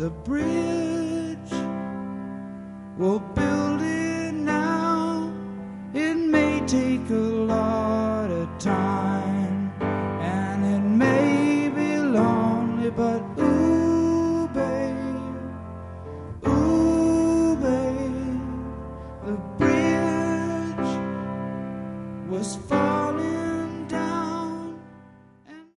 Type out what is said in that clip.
the bridge. We'll build it now. It may take a lot of time, and it may be lonely, but ooh, babe, the bridge was